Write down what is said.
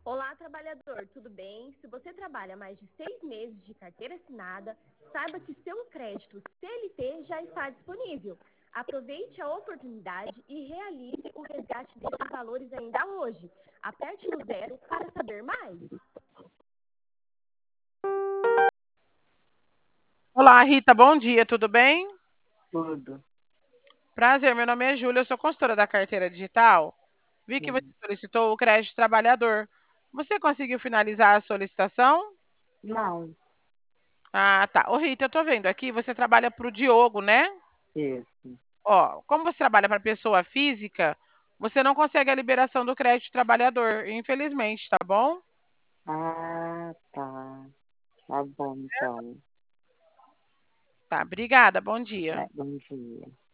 Olá, trabalhador, tudo bem? Se você trabalha mais de 6 meses de carteira assinada, saiba que seu crédito CLT já está disponível. Aproveite a oportunidade e realize o resgate desses valores ainda hoje. Aperte no 0 para saber mais. Olá, Rita, bom dia, tudo bem? Tudo. Prazer, meu nome é Júlia, eu sou consultora da carteira digital. Vi que você Sim. solicitou o crédito trabalhador. Você conseguiu finalizar a solicitação? Não, Ah, tá. Ô, Rita, eu tô vendo aqui, você trabalha para o Diogo, né? isso. Ó, como você trabalha para pessoa física, você não consegue a liberação do crédito trabalhador, infelizmente, tá bom? Ah, tá. Tá bom, então. Tá, obrigada, bom dia. Bom dia.